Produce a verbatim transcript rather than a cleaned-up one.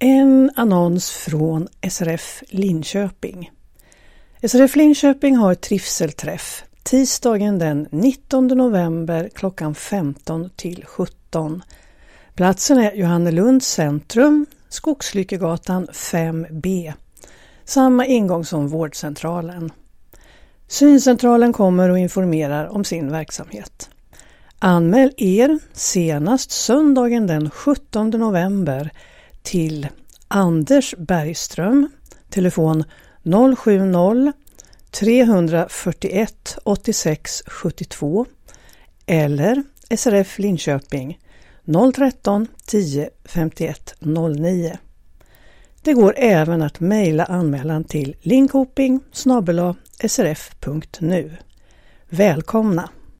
En annons från S R F Linköping. S R F Linköping har trivselträff tisdagen den nittonde november klockan femton till sjutton. Platsen är Johannelunds centrum, Skogslyckegatan fem B. Samma ingång som vårdcentralen. Syncentralen kommer och informerar om sin verksamhet. Anmäl er senast söndagen den sjuttonde november till Anders Bergström, telefon noll sju noll tre fyra ett åtta sex sju två eller S R F Linköping noll ett tre tio femtioett noll nio. Det går även att mejla anmälan till linkoping snabel-a srf punkt nu. Välkomna!